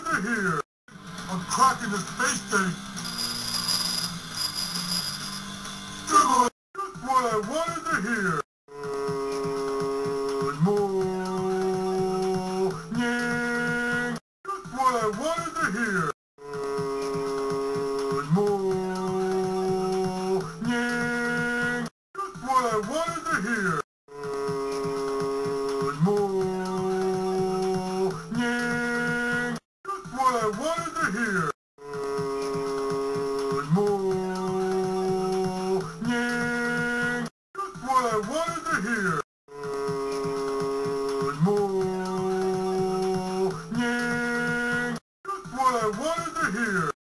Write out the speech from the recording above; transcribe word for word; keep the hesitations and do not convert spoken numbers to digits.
to hear. I'm cracking the space tank. Just what I wanted to hear. Good morning. Just what I wanted to hear. Good morning. Just what I wanted to hear. Good morning. Just what I wanted to hear. Good morning. Just what I wanted to hear. Good morning. Just what I wanted to hear.